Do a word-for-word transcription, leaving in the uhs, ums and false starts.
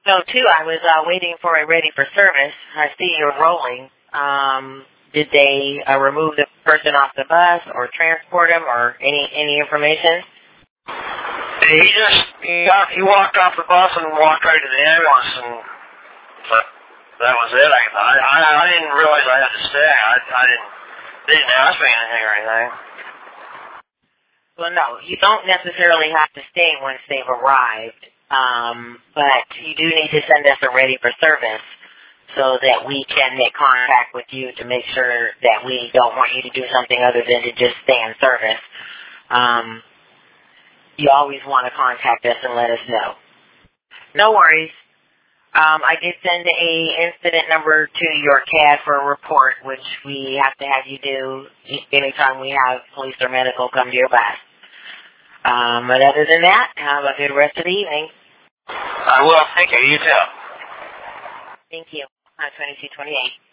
So, too, I was uh, waiting for a ready for service. I see you're rolling. Um, did they uh, remove the person off the bus or transport him or any any information? He just he, got, he walked off the bus and walked right to the ambulance, and but that was it. I I, I didn't realize I had to stay. I, I didn't they didn't ask me anything or anything. Well, no, you don't necessarily have to stay once they've arrived. Um, but you do need to send us a ready for service so that we can make contact with you to make sure that we don't want you to do something other than to just stay in service. Um, you always want to contact us and let us know. No worries. Um, I did send a incident number to your C A D for a report, which we have to have you do anytime we have police or medical come to your bus. Um, but other than that, have a good rest of the evening. I will. Thank you. You too. Thank you. I'm twenty-two twenty-eight.